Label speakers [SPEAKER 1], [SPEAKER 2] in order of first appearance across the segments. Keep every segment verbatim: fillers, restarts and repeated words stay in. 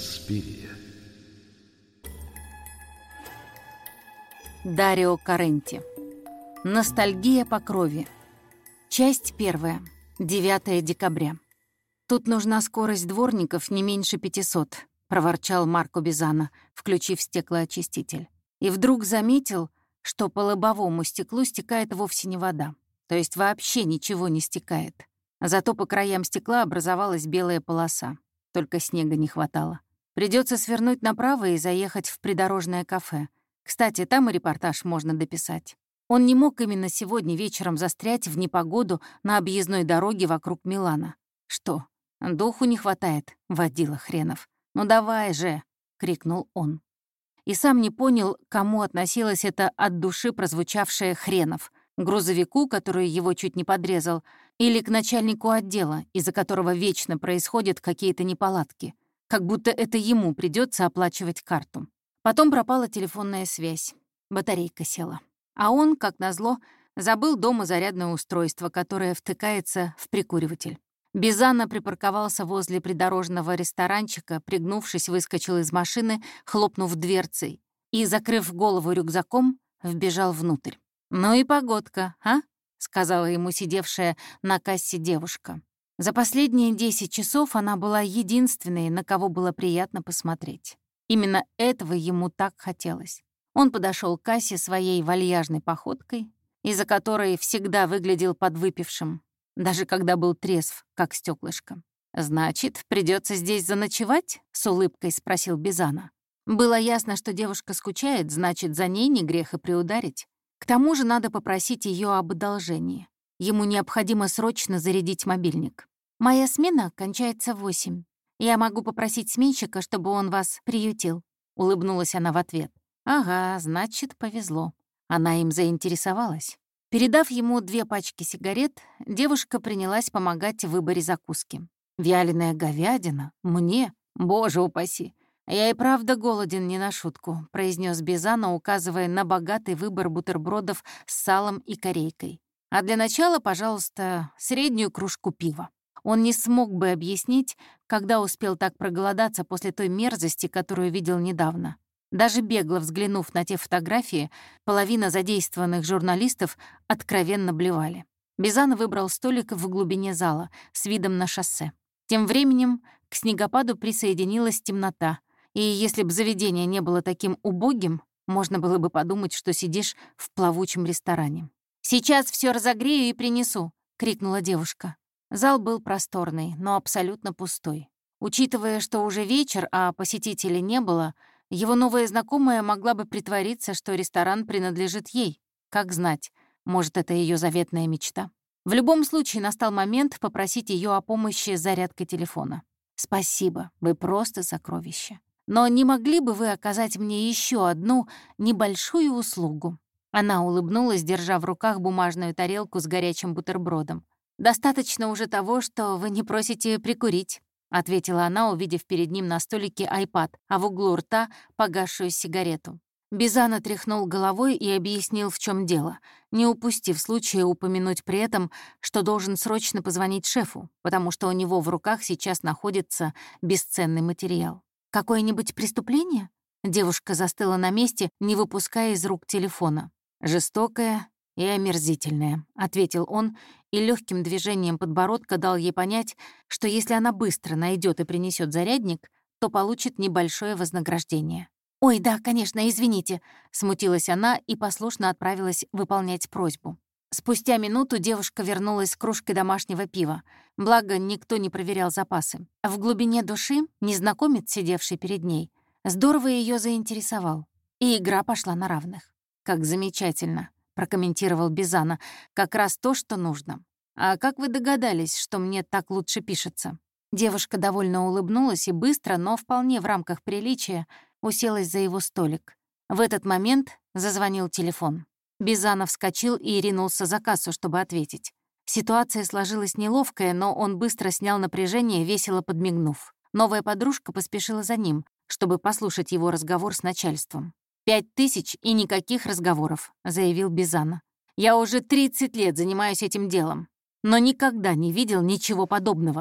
[SPEAKER 1] Инспирия.
[SPEAKER 2] Дарио Каренти. Ностальгия по крови. Часть первая. девятое декабря. «Тут нужна скорость дворников не меньше пятисот», — проворчал Марко Бизано, включив стеклоочиститель. И вдруг заметил, что по лобовому стеклу стекает вовсе не вода. То есть вообще ничего не стекает. Зато по краям стекла образовалась белая полоса. Только снега не хватало. Придется свернуть направо и заехать в придорожное кафе. Кстати, там и репортаж можно дописать. Он не мог именно сегодня вечером застрять в непогоду на объездной дороге вокруг Милана. Что, духу не хватает, водила хренов? «Ну давай же!» — крикнул он. И сам не понял, к кому относилось это от души прозвучавшее «хренов». Грузовику, который его чуть не подрезал, или к начальнику отдела, из-за которого вечно происходят какие-то неполадки. Как будто это ему придется оплачивать карту. Потом пропала телефонная связь. Батарейка села. А он, как назло, забыл дома зарядное устройство, которое втыкается в прикуриватель. Бизано припарковался возле придорожного ресторанчика, пригнувшись, выскочил из машины, хлопнув дверцей, и, закрыв голову рюкзаком, вбежал внутрь. «Ну и погодка, а?» — сказала ему сидевшая на кассе девушка. За последние десять часов она была единственной, на кого было приятно посмотреть. Именно этого ему так хотелось. Он подошел к кассе своей вальяжной походкой, из-за которой всегда выглядел подвыпившим, даже когда был трезв, как стеклышко. «Значит, придется здесь заночевать?» — с улыбкой спросил Бизано. Было ясно, что девушка скучает, значит, за ней не грех и приударить. К тому же надо попросить ее об одолжении. Ему необходимо срочно зарядить мобильник. «Моя смена кончается в восемь. Я могу попросить сменщика, чтобы он вас приютил», — улыбнулась она в ответ. «Ага, значит, повезло». Она им заинтересовалась. Передав ему две пачки сигарет, девушка принялась помогать в выборе закуски. «Вяленая говядина? Мне? Боже упаси! Я и правда голоден не на шутку», — произнес Бизано, указывая на богатый выбор бутербродов с салом и корейкой. «А для начала, пожалуйста, среднюю кружку пива». Он не смог бы объяснить, когда успел так проголодаться после той мерзости, которую видел недавно. Даже бегло взглянув на те фотографии, половина задействованных журналистов откровенно блевали. Бизано выбрал столик в глубине зала с видом на шоссе. Тем временем к снегопаду присоединилась темнота, и если бы заведение не было таким убогим, можно было бы подумать, что сидишь в плавучем ресторане. «Сейчас все разогрею и принесу», — крикнула девушка. Зал был просторный, но абсолютно пустой. Учитывая, что уже вечер, а посетителей не было, его новая знакомая могла бы притвориться, что ресторан принадлежит ей. Как знать, может, это ее заветная мечта. В любом случае настал момент попросить ее о помощи с зарядкой телефона. «Спасибо, вы просто сокровище. Но не могли бы вы оказать мне еще одну небольшую услугу?» Она улыбнулась, держа в руках бумажную тарелку с горячим бутербродом. «Достаточно уже того, что вы не просите прикурить», — ответила она, увидев перед ним на столике айпад, а в углу рта погасшую сигарету. Бизано тряхнул головой и объяснил, в чем дело, не упустив случая упомянуть при этом, что должен срочно позвонить шефу, потому что у него в руках сейчас находится бесценный материал. «Какое-нибудь преступление?» Девушка застыла на месте, не выпуская из рук телефона. «Жестокое и омерзительное», — ответил он, и легким движением подбородка дал ей понять, что если она быстро найдет и принесет зарядник, то получит небольшое вознаграждение. «Ой, да, конечно, извините», — смутилась она и послушно отправилась выполнять просьбу. Спустя минуту девушка вернулась с кружкой домашнего пива. Благо, никто не проверял запасы. В глубине души незнакомец, сидевший перед ней, здорово ее заинтересовал. И игра пошла на равных. «Как замечательно», — прокомментировал Бизано. «Как раз то, что нужно. А как вы догадались, что мне так лучше пишется?» Девушка довольно улыбнулась и быстро, но вполне в рамках приличия, уселась за его столик. В этот момент зазвонил телефон. Бизано вскочил и ринулся за кассу, чтобы ответить. Ситуация сложилась неловкая, но он быстро снял напряжение, весело подмигнув. Новая подружка поспешила за ним, чтобы послушать его разговор с начальством. «Пять тысяч и никаких разговоров», — заявил Бизано. «Я уже тридцать лет занимаюсь этим делом, но никогда не видел ничего подобного.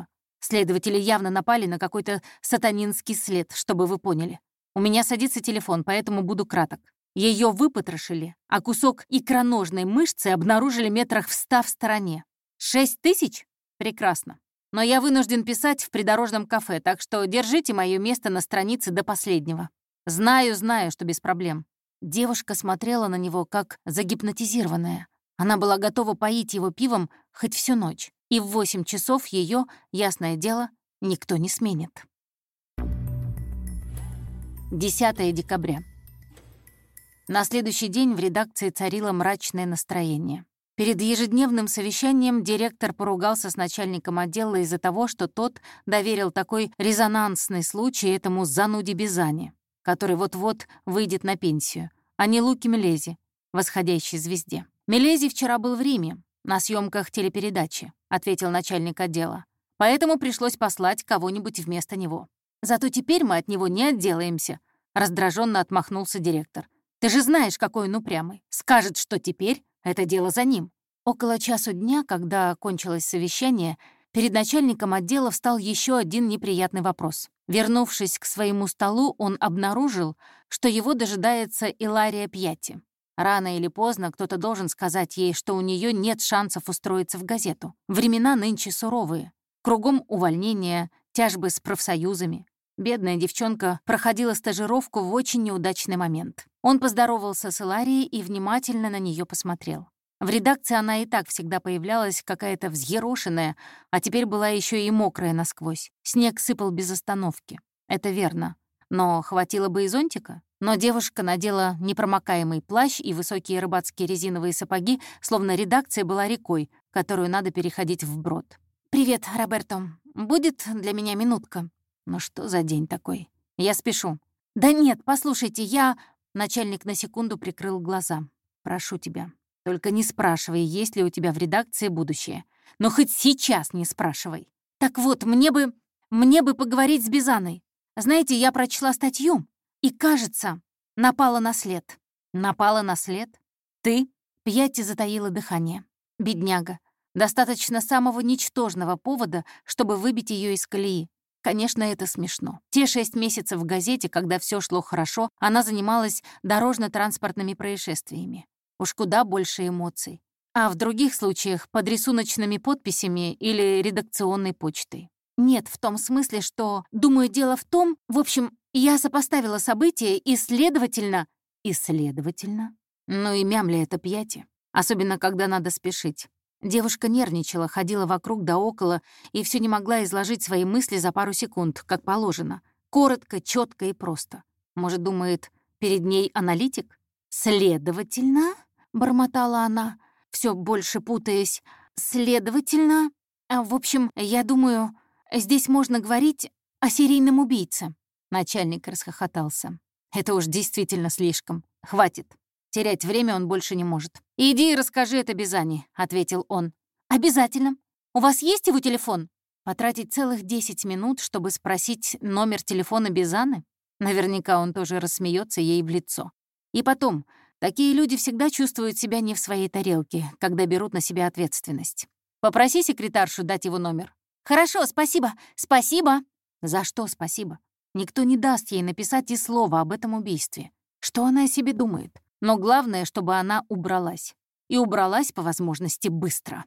[SPEAKER 2] Следователи явно напали на какой-то сатанинский след, чтобы вы поняли. У меня садится телефон, поэтому буду краток. Ее выпотрошили, а кусок икроножной мышцы обнаружили метрах в ста в стороне. Шесть тысяч? Прекрасно. Но я вынужден писать в придорожном кафе, так что держите мое место на странице до последнего. Знаю, знаю, что без проблем. Девушка смотрела на него, как загипнотизированная. Она была готова поить его пивом хоть всю ночь. И в восемь часов ее, ясное дело, никто не сменит. десятое декабря. На следующий день в редакции царило мрачное настроение. Перед ежедневным совещанием директор поругался с начальником отдела из-за того, что тот доверил такой резонансный случай этому зануде Бизане, который вот-вот выйдет на пенсию, а не Луке Мелези, восходящей звезде. «Мелези вчера был в Риме, на съемках телепередачи», — ответил начальник отдела. «Поэтому пришлось послать кого-нибудь вместо него. Зато теперь мы от него не отделаемся», — раздраженно отмахнулся директор. «Ты же знаешь, какой он упрямый. Скажет, что теперь это дело за ним». Около часу дня, когда кончилось совещание, перед начальником отдела встал еще один неприятный вопрос. Вернувшись к своему столу, он обнаружил, что его дожидается Илария Пьятти. Рано или поздно кто-то должен сказать ей, что у нее нет шансов устроиться в газету. Времена нынче суровые. Кругом увольнения, тяжбы с профсоюзами. Бедная девчонка проходила стажировку в очень неудачный момент. Он поздоровался с Иларией и внимательно на нее посмотрел. В редакции она и так всегда появлялась какая-то взъерошенная, а теперь была еще и мокрая насквозь. Снег сыпал без остановки. Это верно. Но хватило бы и зонтика. Но девушка надела непромокаемый плащ и высокие рыбацкие резиновые сапоги, словно редакция была рекой, которую надо переходить вброд. «Привет, Роберто. Будет для меня минутка?» «Ну что за день такой? Я спешу». «Да нет, послушайте, я...» Начальник на секунду прикрыл глаза. «Прошу тебя, только не спрашивай, есть ли у тебя в редакции будущее. Но хоть сейчас не спрашивай. Так вот, мне бы... мне бы поговорить с Бизаной. Знаете, я прочла статью, и, кажется, напала на след». «Напала на след? Ты?» Пьятти затаила дыхание. Бедняга. Достаточно самого ничтожного повода, чтобы выбить ее из колеи. Конечно, это смешно. Те шесть месяцев в газете, когда все шло хорошо, она занималась дорожно-транспортными происшествиями. Уж куда больше эмоций. А в других случаях — под рисуночными подписями или редакционной почтой. Нет, в том смысле, что, думаю, дело в том... В общем, я сопоставила события и, следовательно... И, следовательно? Ну и мямля это Пьятти. Особенно, когда надо спешить. Девушка нервничала, ходила вокруг да около и все не могла изложить свои мысли за пару секунд, как положено. Коротко, четко и просто. Может, думает, перед ней аналитик? «Следовательно?» — бормотала она, все больше путаясь. «Следовательно? В общем, я думаю, здесь можно говорить о серийном убийце». Начальник расхохотался. «Это уж действительно слишком. Хватит. Терять время он больше не может». «Иди и расскажи это Бизане», — ответил он. «Обязательно. У вас есть его телефон?» Потратить целых десять минут, чтобы спросить номер телефона Бизаны? Наверняка он тоже рассмеется ей в лицо. И потом, такие люди всегда чувствуют себя не в своей тарелке, когда берут на себя ответственность. Попроси секретаршу дать его номер. «Хорошо, спасибо, спасибо». За что спасибо? Никто не даст ей написать и слова об этом убийстве. Что она о себе думает? Но главное, чтобы она убралась. И убралась, по возможности, быстро.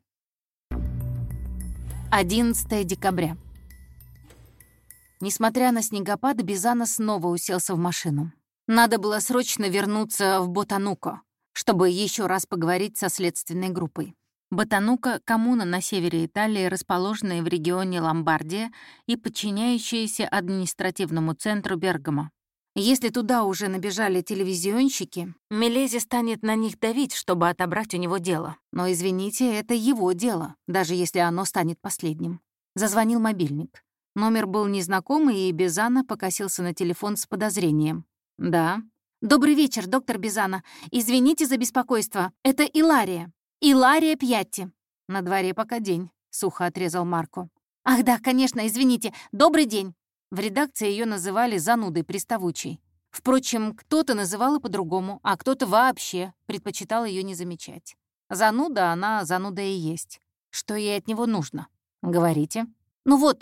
[SPEAKER 2] одиннадцатое декабря. Несмотря на снегопад, Бизана снова уселся в машину. Надо было срочно вернуться в Ботануко, чтобы еще раз поговорить со следственной группой. Ботануко — коммуна на севере Италии, расположенная в регионе Ломбардия и подчиняющаяся административному центру Бергамо. Если туда уже набежали телевизионщики, Мелези станет на них давить, чтобы отобрать у него дело. Но, извините, это его дело, даже если оно станет последним. Зазвонил мобильник. Номер был незнакомый, и Бизана покосился на телефон с подозрением. «Да». «Добрый вечер, доктор Бизана. Извините за беспокойство. Это Илария. Илария Пьятти». «На дворе пока день», — сухо отрезал Марко. «Ах да, конечно, извините. Добрый день». В редакции ее называли занудой приставучей. Впрочем, кто-то называл и по-другому, а кто-то вообще предпочитал ее не замечать. Зануда, она зануда и есть. Что ей от него нужно? Говорите. Ну вот,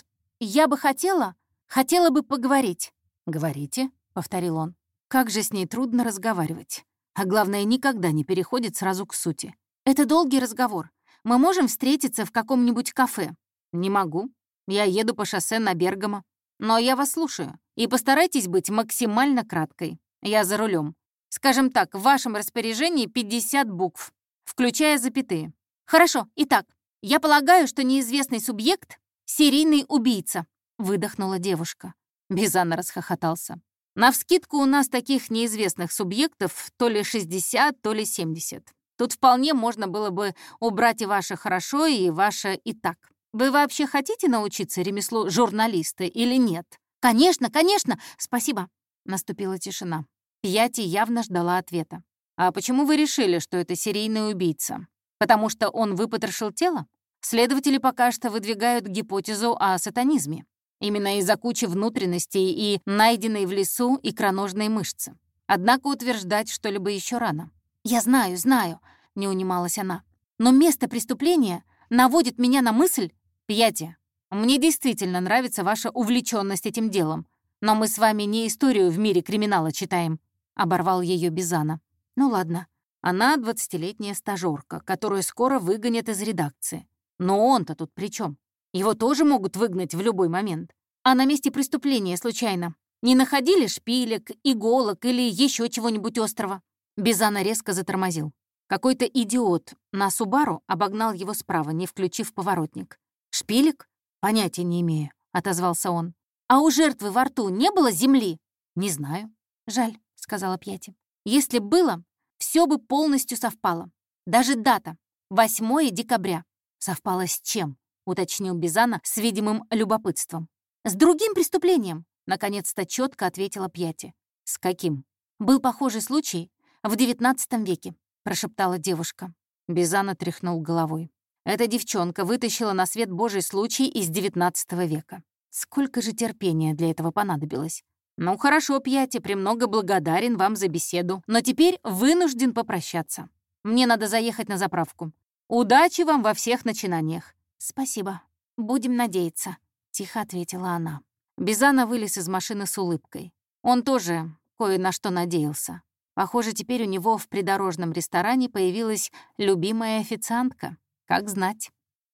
[SPEAKER 2] я бы хотела, хотела бы поговорить». «Говорите», — повторил он. «Как же с ней трудно разговаривать. А главное, никогда не переходит сразу к сути. Это долгий разговор. Мы можем встретиться в каком-нибудь кафе?» «Не могу. Я еду по шоссе на Бергамо. Но я вас слушаю. И постарайтесь быть максимально краткой. Я за рулем. Скажем так, в вашем распоряжении пятьдесят букв, включая запятые». «Хорошо. Итак, я полагаю, что неизвестный субъект — серийный убийца», — выдохнула девушка. Бизана расхохотался. «Навскидку у нас таких неизвестных субъектов то ли шестьдесят, то ли семьдесят. Тут вполне можно было бы убрать и ваше «хорошо», и ваше «и так». Вы вообще хотите научиться ремеслу журналиста или нет?» «Конечно, конечно! Спасибо!» Наступила тишина. Пьяти явно ждала ответа. «А почему вы решили, что это серийный убийца? Потому что он выпотрошил тело? Следователи пока что выдвигают гипотезу о сатанизме. Именно из-за кучи внутренностей и найденной в лесу икроножной мышцы. Однако утверждать что-либо еще рано». «Я знаю, знаю», — не унималась она. «Но место преступления наводит меня на мысль...» «Пьяти, мне действительно нравится ваша увлеченность этим делом, но мы с вами не историю в мире криминала читаем», — оборвал ее Бизана. «Ну ладно, она двадцатилетняя стажёрка, которую скоро выгонят из редакции. Но он-то тут при чем? Его тоже могут выгнать в любой момент. А на месте преступления, случайно, не находили шпилек, иголок или еще чего-нибудь острого?» Бизана резко затормозил. Какой-то идиот на Субару обогнал его справа, не включив поворотник. «Шпилек? Понятия не имею», — отозвался он. «А у жертвы во рту не было земли?» «Не знаю». «Жаль», — сказала Пьяти. «Если б было, все бы полностью совпало. Даже дата — восьмое декабря. «Совпало с чем?» — уточнил Бизана с видимым любопытством. «С другим преступлением», — наконец-то четко ответила Пьяти. «С каким?» «Был похожий случай в девятнадцатом веке», — прошептала девушка. Бизана тряхнул головой. Эта девчонка вытащила на свет Божий случай из девятнадцатого века. Сколько же терпения для этого понадобилось? «Ну хорошо, Пьяти, премного благодарен вам за беседу, но теперь вынужден попрощаться. Мне надо заехать на заправку. Удачи вам во всех начинаниях». «Спасибо. Будем надеяться», — тихо ответила она. Бизана вылез из машины с улыбкой. Он тоже кое на что надеялся. Похоже, теперь у него в придорожном ресторане появилась любимая официантка. Как знать.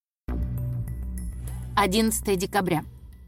[SPEAKER 2] одиннадцатое декабря.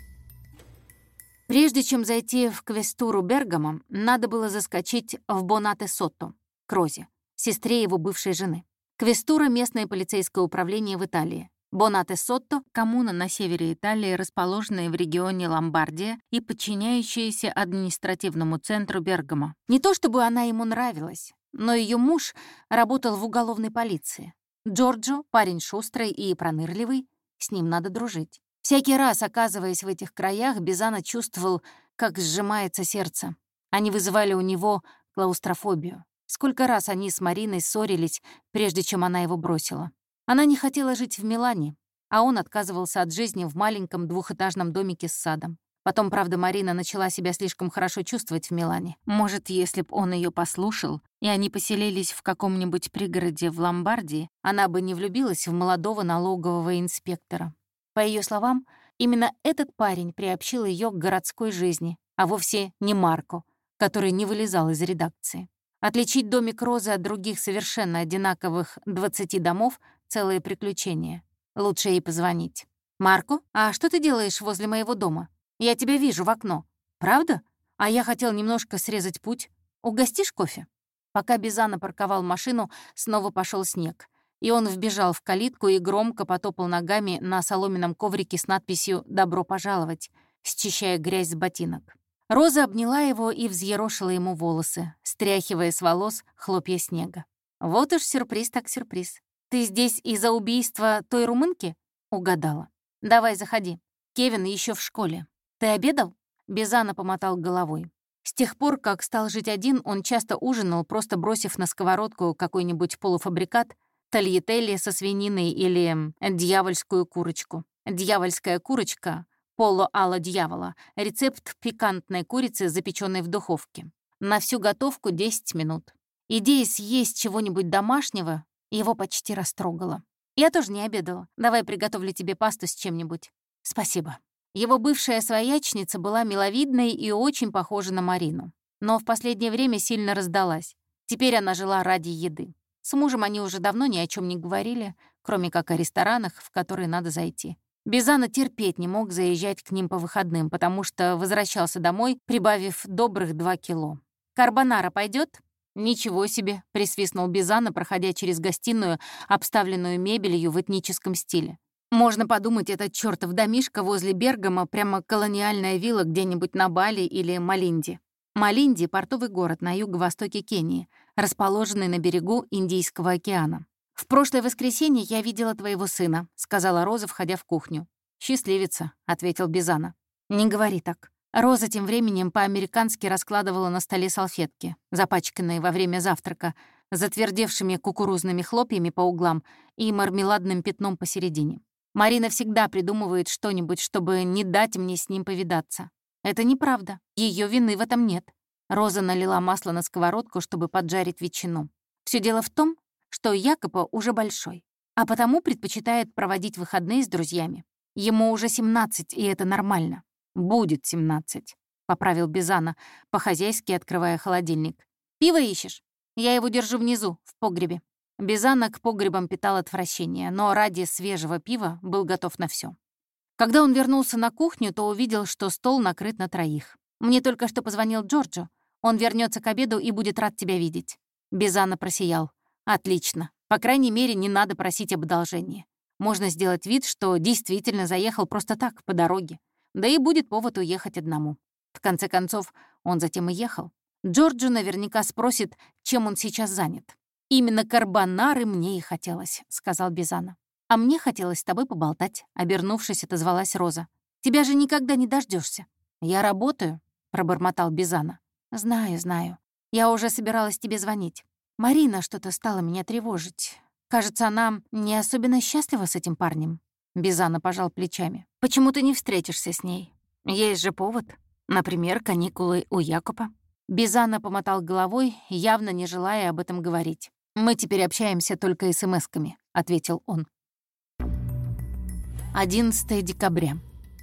[SPEAKER 2] Прежде чем зайти в квестуру Бергамо, надо было заскочить в Бонате-Сотто, к Розе, сестре его бывшей жены. Квестура — местное полицейское управление в Италии. Бонате-Сотто — коммуна на севере Италии, расположенная в регионе Ломбардия и подчиняющаяся административному центру Бергамо. Не то чтобы она ему нравилась, но ее муж работал в уголовной полиции. Джорджо — парень шустрый и пронырливый, с ним надо дружить. Всякий раз, оказываясь в этих краях, Бизана чувствовал, как сжимается сердце. Они вызывали у него клаустрофобию. Сколько раз они с Мариной ссорились, прежде чем она его бросила. Она не хотела жить в Милане, а он отказывался от жизни в маленьком двухэтажном домике с садом. Потом, правда, Марина начала себя слишком хорошо чувствовать в Милане. Может, если б он ее послушал, и они поселились в каком-нибудь пригороде в Ломбардии, она бы не влюбилась в молодого налогового инспектора. По ее словам, именно этот парень приобщил ее к городской жизни, а вовсе не Марко, который не вылезал из редакции. Отличить домик Розы от других совершенно одинаковых двадцати домов — целое приключение. Лучше ей позвонить. «Марко, а что ты делаешь возле моего дома? Я тебя вижу в окно. Правда? А я хотел немножко срезать путь. Угостишь кофе?» Пока Бизана парковал машину, снова пошел снег. И он вбежал в калитку и громко потопал ногами на соломенном коврике с надписью «Добро пожаловать», счищая грязь с ботинок. Роза обняла его и взъерошила ему волосы, стряхивая с волос хлопья снега. «Вот уж сюрприз так сюрприз. Ты здесь из-за убийства той румынки?» «Угадала. Давай, заходи. Кевин еще в школе. Ты обедал?» Бизана помотал головой. С тех пор, как стал жить один, он часто ужинал, просто бросив на сковородку какой-нибудь полуфабрикат, тольятелли со свининой или дьявольскую курочку. Дьявольская курочка — поло алла дьявола, рецепт пикантной курицы, запеченной в духовке. На всю готовку десять минут. Идея съесть чего-нибудь домашнего его почти растрогала. «Я тоже не обедала. Давай приготовлю тебе пасту с чем-нибудь». «Спасибо». Его бывшая своячница была миловидной и очень похожа на Марину. Но в последнее время сильно раздалась. Теперь она жила ради еды. С мужем они уже давно ни о чем не говорили, кроме как о ресторанах, в которые надо зайти. Бизана терпеть не мог заезжать к ним по выходным, потому что возвращался домой, прибавив добрых два кило. «Карбонара пойдет? «Ничего себе!» — присвистнул Бизана, проходя через гостиную, обставленную мебелью в этническом стиле. «Можно подумать, этот чёртов домишко возле Бергама прямо колониальная вилла где-нибудь на Бали или Малинде». Малинди — портовый город на юго-востоке Кении, расположенный на берегу Индийского океана. «В прошлое воскресенье я видела твоего сына», — сказала Роза, входя в кухню. «Счастливица», — ответил Бизана. «Не говори так». Роза тем временем по-американски раскладывала на столе салфетки, запачканные во время завтрака, затвердевшими кукурузными хлопьями по углам и мармеладным пятном посередине. «Марина всегда придумывает что-нибудь, чтобы не дать мне с ним повидаться. Это неправда. Ее вины в этом нет». Роза налила масло на сковородку, чтобы поджарить ветчину. Все дело в том, что Якопа уже большой, а потому предпочитает проводить выходные с друзьями. Ему уже семнадцать, и это нормально. «Будет семнадцать», — поправил Бизана, по-хозяйски открывая холодильник. «Пиво ищешь? Я его держу внизу, в погребе». Бизана к погребам питал отвращение, но ради свежего пива был готов на все. Когда он вернулся на кухню, то увидел, что стол накрыт на троих. «Мне только что позвонил Джорджо. Он вернется к обеду и будет рад тебя видеть». Бизана просиял. «Отлично. По крайней мере, не надо просить об одолжении. Можно сделать вид, что действительно заехал просто так, по дороге. Да и будет повод уехать одному». В конце концов, он затем и ехал. Джорджо наверняка спросит, чем он сейчас занят. «Именно карбонары мне и хотелось», — сказал Бизана. «А мне хотелось с тобой поболтать», — обернувшись, отозвалась Роза. «Тебя же никогда не дождешься. «Я работаю», — пробормотал Бизана. «Знаю, знаю. Я уже собиралась тебе звонить. Марина что-то стала меня тревожить. Кажется, она не особенно счастлива с этим парнем». Бизана пожал плечами. «Почему ты не встретишься с ней? Есть же повод. Например, каникулы у Якопа». Бизана помотал головой, явно не желая об этом говорить. «Мы теперь общаемся только эсэмэсками», — ответил он. одиннадцатое декабря.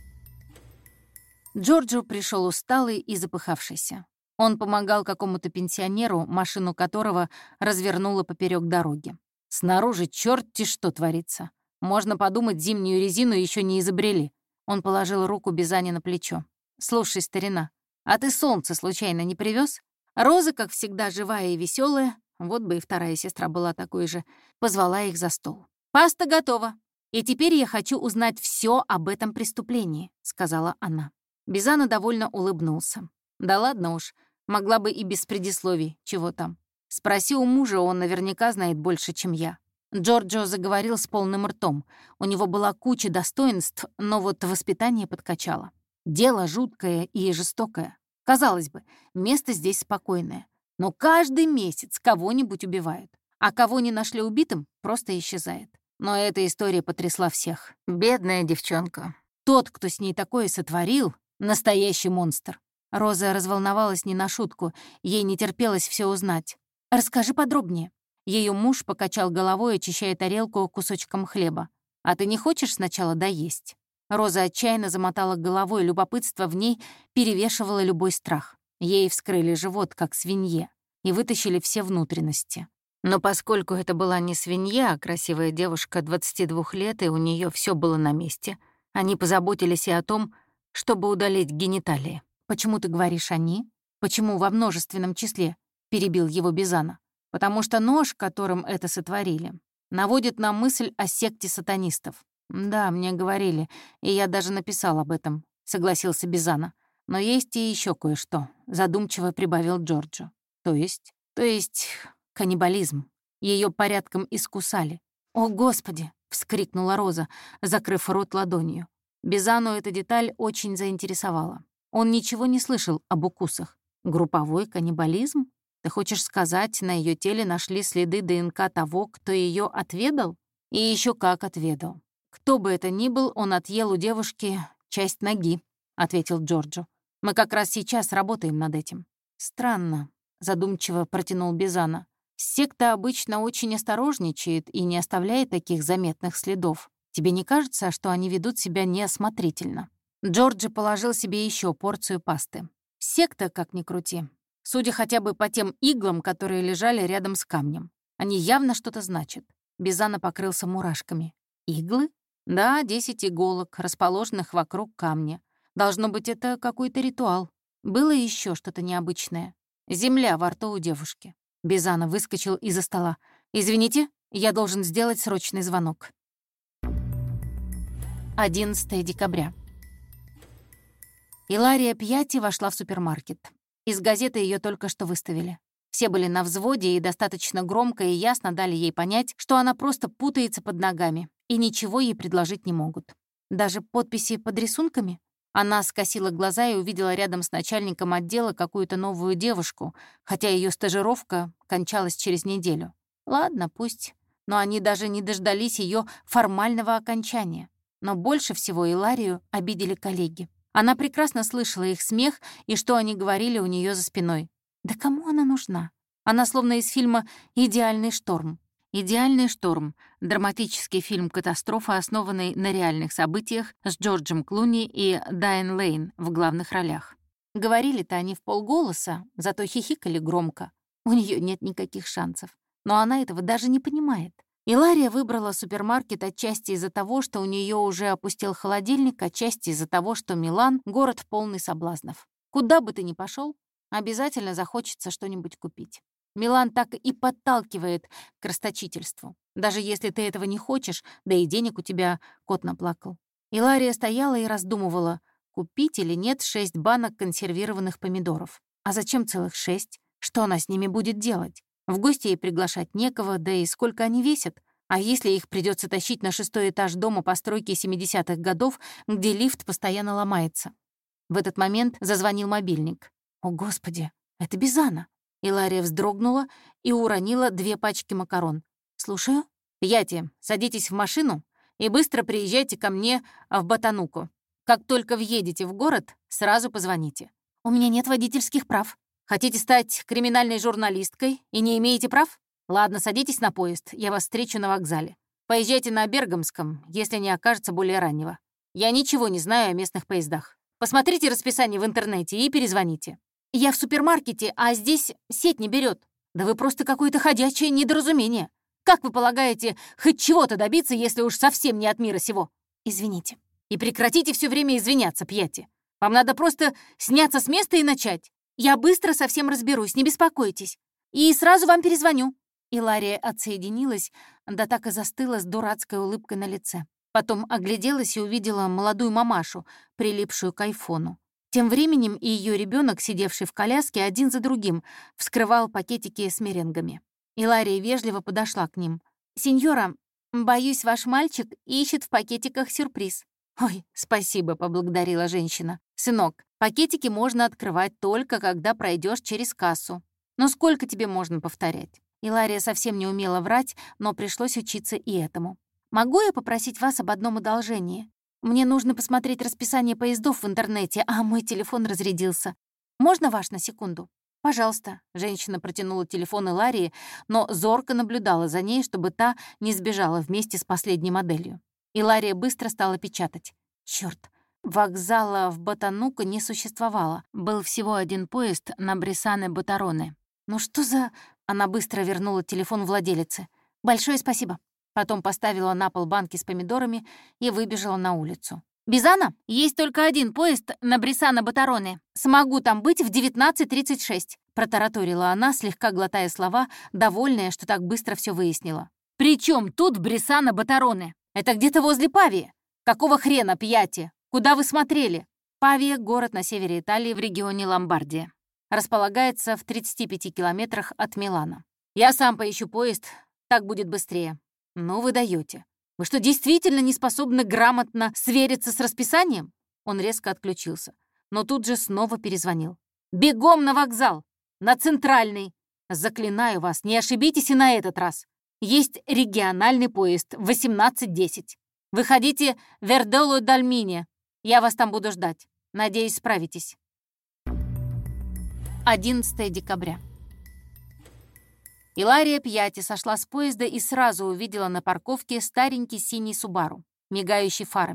[SPEAKER 2] Джорджо пришел усталый и запыхавшийся. Он помогал какому-то пенсионеру, машину которого развернуло поперек дороги. Снаружи чёрт-те что творится. Можно подумать, зимнюю резину еще не изобрели. Он положил руку Бизане на плечо. «Слушай, старина, а ты солнце случайно не привез? Роза, как всегда, живая и веселая, вот бы и вторая сестра была такой же, позвала их за стол. «Паста готова. И теперь я хочу узнать все об этом преступлении», — сказала она. Бизана довольно улыбнулся. «Да ладно уж, могла бы и без предисловий, чего там. Спроси у мужа, он наверняка знает больше, чем я». Джорджо заговорил с полным ртом. У него была куча достоинств, но вот воспитание подкачало. Дело жуткое и жестокое. Казалось бы, место здесь спокойное. Но каждый месяц кого-нибудь убивают. А кого не нашли убитым, просто исчезает. Но эта история потрясла всех. Бедная девчонка. Тот, кто с ней такое сотворил, настоящий монстр. Роза разволновалась не на шутку. Ей не терпелось все узнать. «Расскажи подробнее». Ее муж покачал головой, очищая тарелку кусочком хлеба. «А ты не хочешь сначала доесть?» Роза отчаянно замотала головой, любопытство в ней перевешивало любой страх. Ей вскрыли живот, как свинье, и вытащили все внутренности. Но поскольку это была не свинья, а красивая девушка двадцати двух лет, и у нее все было на месте, они позаботились и о том, чтобы удалить гениталии. «Почему ты говоришь «они»? Почему во множественном числе?» — перебил его Бизана. «Потому что нож, которым это сотворили, наводит на мысль о секте сатанистов». «Да, мне говорили, и я даже написал об этом», — согласился Бизана. «Но есть и еще кое-что», — задумчиво прибавил Джорджо. «То есть?» «То есть каннибализм. Ее порядком искусали». «О, Господи!» — вскрикнула Роза, закрыв рот ладонью. Бизану эта деталь очень заинтересовала. Он ничего не слышал об укусах. «Групповой каннибализм? Ты хочешь сказать, на ее теле нашли следы ДНК того, кто ее отведал? И еще как отведал. Кто бы это ни был, он отъел у девушки часть ноги», — ответил Джорджо. «Мы как раз сейчас работаем над этим». «Странно», — задумчиво протянул Бизана. «Секта обычно очень осторожничает и не оставляет таких заметных следов. Тебе не кажется, что они ведут себя неосмотрительно?» Джорджи положил себе еще порцию пасты. Секта, как ни крути. Судя хотя бы по тем иглам, которые лежали рядом с камнем. Они явно что-то значат. Бизана покрылся мурашками. Иглы? Да, десять иголок, расположенных вокруг камня. Должно быть, это какой-то ритуал. Было еще что-то необычное. Земля во рту у девушки. Бизана выскочил из-за стола. «Извините, я должен сделать срочный звонок». одиннадцатое декабря. Илария Пьяти вошла в супермаркет. Из газеты ее только что выставили. Все были на взводе и достаточно громко и ясно дали ей понять, что она просто путается под ногами, и ничего ей предложить не могут. Даже подписи под рисунками? Она скосила глаза и увидела рядом с начальником отдела какую-то новую девушку, хотя ее стажировка кончалась через неделю. Ладно, пусть. Но они даже не дождались ее формального окончания. Но больше всего Иларию обидели коллеги. Она прекрасно слышала их смех и что они говорили у нее за спиной. Да кому она нужна? Она словно из фильма «Идеальный шторм». «Идеальный шторм» — драматический фильм-катастрофа, основанный на реальных событиях с Джорджем Клуни и Дайан Лейн в главных ролях. Говорили-то они вполголоса, зато хихикали громко. У нее нет никаких шансов. Но она этого даже не понимает. Илария выбрала супермаркет отчасти из-за того, что у нее уже опустел холодильник, отчасти из-за того, что Милан — город полный соблазнов. Куда бы ты ни пошел, обязательно захочется что-нибудь купить. Милан так и подталкивает к расточительству. Даже если ты этого не хочешь, да и денег у тебя кот наплакал. Илария стояла и раздумывала, купить или нет шесть банок консервированных помидоров. А зачем целых шесть? Что она с ними будет делать? В гости ей приглашать некого, да и сколько они весят. А если их придется тащить на шестой этаж дома постройки семидесятых годов, где лифт постоянно ломается? В этот момент зазвонил мобильник. О, Господи, это Бизана. Илария вздрогнула и уронила две пачки макарон. «Слушаю». «Пьяти, садитесь в машину и быстро приезжайте ко мне в Ботануку. Как только въедете в город, сразу позвоните». «У меня нет водительских прав». «Хотите стать криминальной журналисткой и не имеете прав? Ладно, садитесь на поезд, я вас встречу на вокзале. Поезжайте на Бергамском, если не окажется более раннего. Я ничего не знаю о местных поездах. Посмотрите расписание в интернете и перезвоните». «Я в супермаркете, а здесь сеть не берет. Да вы просто какое-то ходячее недоразумение. Как вы полагаете хоть чего-то добиться, если уж совсем не от мира сего?» «Извините». «И прекратите все время извиняться, Пьяти. Вам надо просто сняться с места и начать. Я быстро со всем разберусь, не беспокойтесь. И сразу вам перезвоню». Илария отсоединилась, да так и застыла с дурацкой улыбкой на лице. Потом огляделась и увидела молодую мамашу, прилипшую к айфону. Тем временем и ее ребенок, сидевший в коляске, один за другим, вскрывал пакетики с меренгами. Илария вежливо подошла к ним. «Сеньора, боюсь, ваш мальчик ищет в пакетиках сюрприз». «Ой, спасибо», — поблагодарила женщина. «Сынок, пакетики можно открывать только, когда пройдешь через кассу. Но сколько тебе можно повторять?» Илария совсем не умела врать, но пришлось учиться и этому. «Могу я попросить вас об одном одолжении? Мне нужно посмотреть расписание поездов в интернете, а мой телефон разрядился. Можно ваш на секунду?» «Пожалуйста». Женщина протянула телефон Иларии, но зорко наблюдала за ней, чтобы та не сбежала вместе с последней моделью. Илария быстро стала печатать. Чёрт, вокзала в Ботануку не существовало. Был всего один поезд на Брисане-Ботароне. «Ну что за...» Она быстро вернула телефон владелице. «Большое спасибо». Потом поставила на пол банки с помидорами и выбежала на улицу. «Бизана, есть только один поезд на Брисана-Ботароне. Смогу там быть в девятнадцать тридцать шесть», — протараторила она, слегка глотая слова, довольная, что так быстро все выяснила. «При чем тут Брисана-Ботароне? Это где-то возле Павии. Какого хрена, Пьяти? Куда вы смотрели?» Павия — город на севере Италии в регионе Ломбардия. Располагается в тридцати пяти километрах от Милана. «Я сам поищу поезд, так будет быстрее». «Ну вы даёте. Вы что, действительно не способны грамотно свериться с расписанием?» Он резко отключился, но тут же снова перезвонил. «Бегом на вокзал! На Центральный! Заклинаю вас, не ошибитесь и на этот раз. Есть региональный поезд в восемнадцать десять. Выходите в Вердолу-Дальмине. Я вас там буду ждать. Надеюсь, справитесь». одиннадцатое декабря. Илария Пьяти сошла с поезда и сразу увидела на парковке старенький синий Субару, мигающий фарами.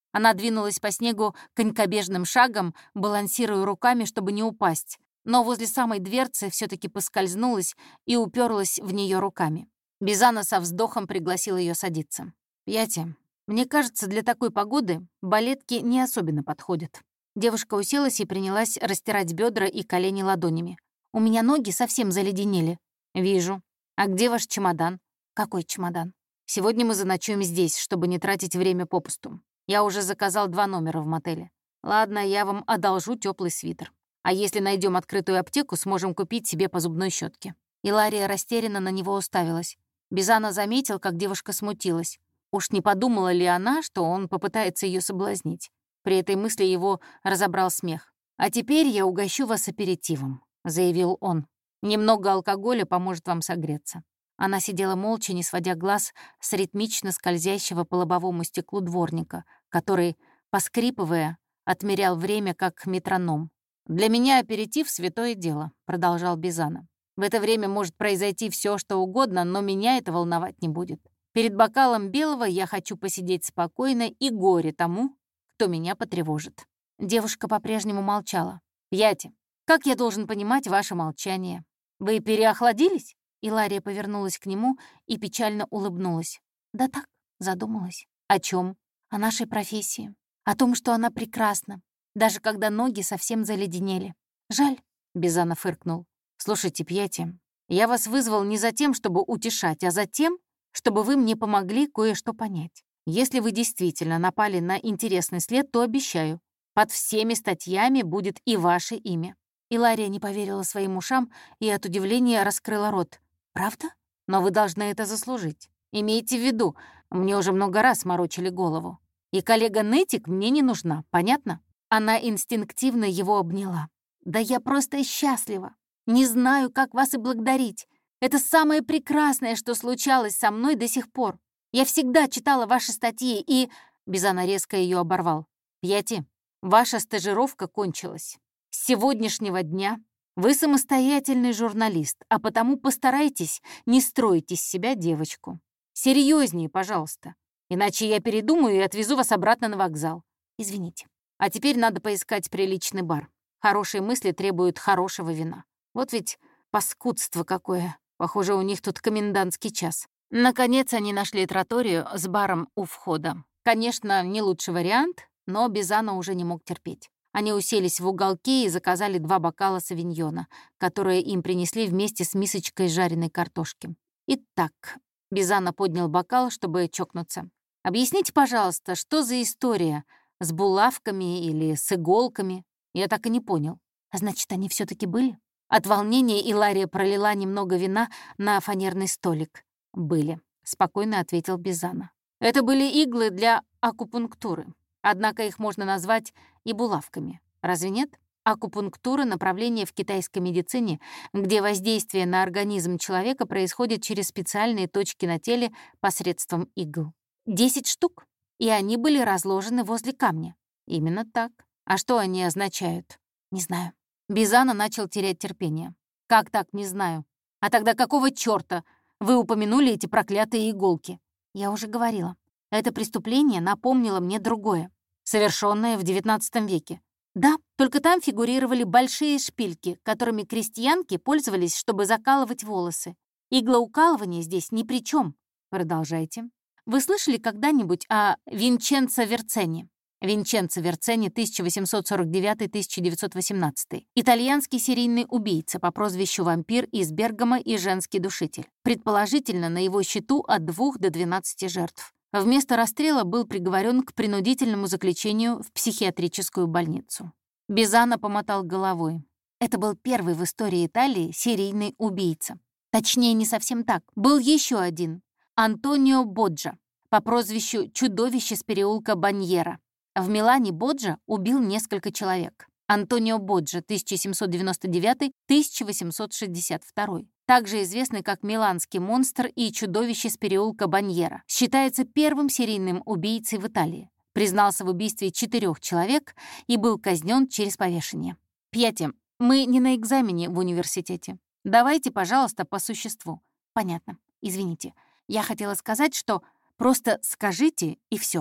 [SPEAKER 2] Она двинулась по снегу конькобежным шагом, балансируя руками, чтобы не упасть, но возле самой дверцы все таки поскользнулась и уперлась в нее руками. Бизана со вздохом пригласил ее садиться. «Пьяти, мне кажется, для такой погоды балетки не особенно подходят». Девушка уселась и принялась растирать бедра и колени ладонями. «У меня ноги совсем заледенели». «Вижу. А где ваш чемодан?» «Какой чемодан?» «Сегодня мы заночуем здесь, чтобы не тратить время попусту. Я уже заказал два номера в мотеле. Ладно, я вам одолжу теплый свитер. А если найдем открытую аптеку, сможем купить себе по зубной щетке». Илария растерянно на него уставилась. Бизана заметил, как девушка смутилась. Уж не подумала ли она, что он попытается ее соблазнить? При этой мысли его разобрал смех. «А теперь я угощу вас аперитивом», — заявил он. «Немного алкоголя поможет вам согреться». Она сидела молча, не сводя глаз с ритмично скользящего по лобовому стеклу дворника, который, поскрипывая, отмерял время как метроном. «Для меня аперитив — святое дело», — продолжал Бизана. «В это время может произойти все, что угодно, но меня это волновать не будет. Перед бокалом белого я хочу посидеть спокойно и горе тому, кто меня потревожит». Девушка по-прежнему молчала. «Пьяти, как я должен понимать ваше молчание? Вы переохладились?» Илария повернулась к нему и печально улыбнулась. «Да так, задумалась. О чем? О нашей профессии. О том, что она прекрасна, даже когда ноги совсем заледенели. Жаль», — Бизана фыркнул. «Слушайте, Пьяти, я вас вызвал не за тем, чтобы утешать, а за тем, чтобы вы мне помогли кое-что понять. Если вы действительно напали на интересный след, то обещаю, под всеми статьями будет и ваше имя». Илария не поверила своим ушам и от удивления раскрыла рот. «Правда? Но вы должны это заслужить. Имейте в виду, мне уже много раз морочили голову. И коллега Нетик мне не нужна, понятно?» Она инстинктивно его обняла. «Да я просто счастлива. Не знаю, как вас и благодарить. Это самое прекрасное, что случалось со мной до сих пор. Я всегда читала ваши статьи и...» Бизана резко ее оборвал. «Пьяти, ваша стажировка кончилась. С сегодняшнего дня вы самостоятельный журналист, а потому постарайтесь не строить из себя девочку. Серьезнее, пожалуйста. Иначе я передумаю и отвезу вас обратно на вокзал. Извините. А теперь надо поискать приличный бар. Хорошие мысли требуют хорошего вина. Вот ведь паскудство какое. Похоже, у них тут комендантский час». Наконец они нашли троторию с баром у входа. Конечно, не лучший вариант, но Бизана уже не мог терпеть. Они уселись в уголке и заказали два бокала савиньона, которые им принесли вместе с мисочкой жареной картошки. «Итак», — Бизана поднял бокал, чтобы чокнуться. «Объясните, пожалуйста, что за история с булавками или с иголками? Я так и не понял. А значит, они все таки были?» От волнения Илария пролила немного вина на фанерный столик. «Были», — спокойно ответил Бизана. «Это были иглы для акупунктуры. Однако их можно назвать и булавками. Разве нет? Акупунктура — направление в китайской медицине, где воздействие на организм человека происходит через специальные точки на теле посредством игл. Десять штук, и они были разложены возле камня. Именно так. А что они означают? Не знаю». Бизана начал терять терпение. «Как так, не знаю? А тогда какого чёрта вы упомянули эти проклятые иголки?» «Я уже говорила. Это преступление напомнило мне другое, совершенное в девятнадцатом веке. Да, только там фигурировали большие шпильки, которыми крестьянки пользовались, чтобы закалывать волосы. Иглоукалывание здесь ни при чем. Продолжайте. Вы слышали когда-нибудь о Винченцо Верцене? Винченцо Верцене, тысяча восемьсот сорок девятый — тысяча девятьсот восемнадцатый. Итальянский серийный убийца по прозвищу «Вампир» из Бергамо и женский душитель. Предположительно, на его счету от двух до двенадцати жертв. Вместо расстрела был приговорен к принудительному заключению в психиатрическую больницу. Бизана помотал головой. Это был первый в истории Италии серийный убийца. Точнее, не совсем так. Был еще один. Антонио Боджа по прозвищу «Чудовище с переулка Баньера». В Милане Боджа убил несколько человек. Антонио Боджа, тысяча семьсот девяносто девятый — тысяча восемьсот шестьдесят второй. Также известный как Миланский монстр и чудовище с переулка Баньера. Считается первым серийным убийцей в Италии. Признался в убийстве четырех человек и был казнен через повешение. Пьяти, мы не на экзамене в университете. Давайте, пожалуйста, по существу. Понятно. Извините. Я хотела сказать, что просто скажите и все.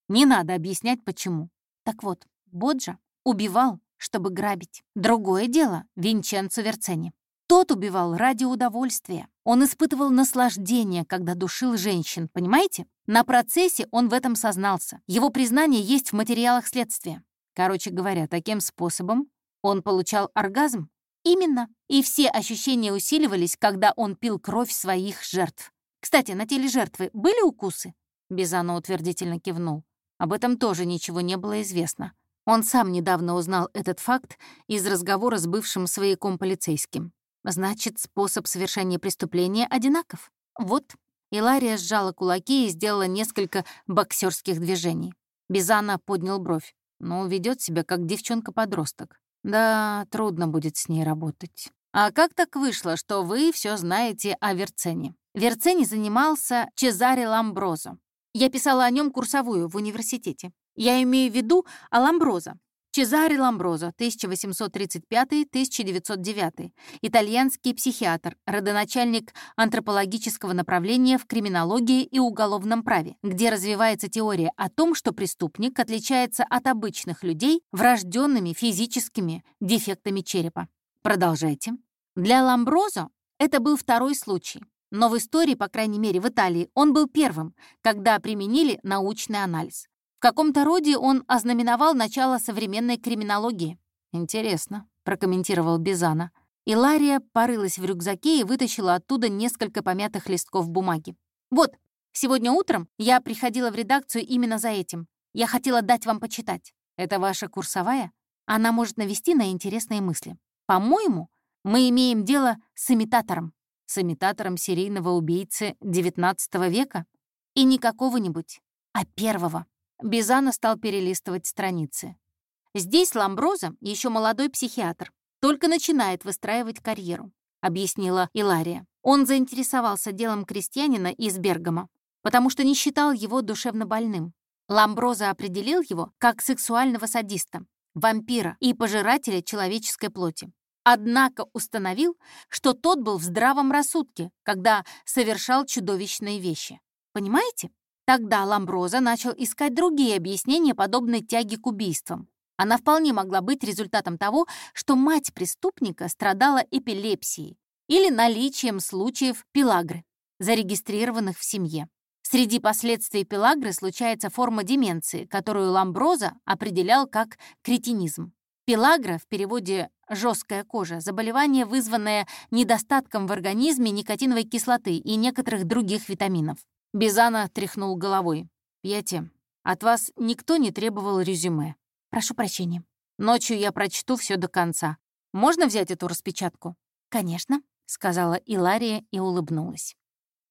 [SPEAKER 2] Не надо объяснять, почему. Так вот, Боджа убивал, чтобы грабить. Другое дело — Винченцо Верцени. Тот убивал ради удовольствия. Он испытывал наслаждение, когда душил женщин, понимаете? На процессе он в этом сознался. Его признание есть в материалах следствия. Короче говоря, таким способом он получал оргазм? Именно. И все ощущения усиливались, когда он пил кровь своих жертв. Кстати, на теле жертвы были укусы? Бизано утвердительно кивнул. Об этом тоже ничего не было известно. Он сам недавно узнал этот факт из разговора с бывшим свояком полицейским. Значит, способ совершения преступления одинаков. Вот. Илария сжала кулаки и сделала несколько боксерских движений. Бизано поднял бровь. Ну, ведет себя как девчонка-подросток. Да, трудно будет с ней работать. А как так вышло, что вы все знаете о Верцени? Верцени занимался Чезаре Ламброзо. Я писала о нем курсовую в университете. Я имею в виду о Ламброзо. Чезаре Ламброзо, тысяча восемьсот тридцать пятый — тысяча девятьсот девятый, итальянский психиатр, родоначальник антропологического направления в криминологии и уголовном праве, где развивается теория о том, что преступник отличается от обычных людей врожденными физическими дефектами черепа. Продолжайте. Для Ламброзо это был второй случай, но в истории, по крайней мере в Италии, он был первым, когда применили научный анализ. В каком-то роде он ознаменовал начало современной криминологии. «Интересно», — прокомментировал Бизано. Илария порылась в рюкзаке и вытащила оттуда несколько помятых листков бумаги. «Вот, сегодня утром я приходила в редакцию именно за этим. Я хотела дать вам почитать. Это ваша курсовая? Она может навести на интересные мысли. По-моему, мы имеем дело с имитатором. С имитатором серийного убийцы девятнадцатого века? И не какого-нибудь, а первого». Бизано стал перелистывать страницы. «Здесь Ламброзо, еще молодой психиатр, только начинает выстраивать карьеру», — объяснила Илария. Он заинтересовался делом крестьянина из Бергамо, потому что не считал его душевно больным. Ламброзо определил его как сексуального садиста, вампира и пожирателя человеческой плоти. Однако установил, что тот был в здравом рассудке, когда совершал чудовищные вещи. Понимаете? Тогда Ламброзо начал искать другие объяснения подобной тяги к убийствам. Она вполне могла быть результатом того, что мать преступника страдала эпилепсией или наличием случаев пелагры, зарегистрированных в семье. Среди последствий пелагры случается форма деменции, которую Ламброзо определял как кретинизм. Пелагра в переводе «жесткая кожа» — заболевание, вызванное недостатком в организме никотиновой кислоты и некоторых других витаминов. Бизано тряхнул головой. «Пьете, от вас никто не требовал резюме. Прошу прощения. Ночью я прочту все до конца. Можно взять эту распечатку?» «Конечно», — сказала Илария и улыбнулась.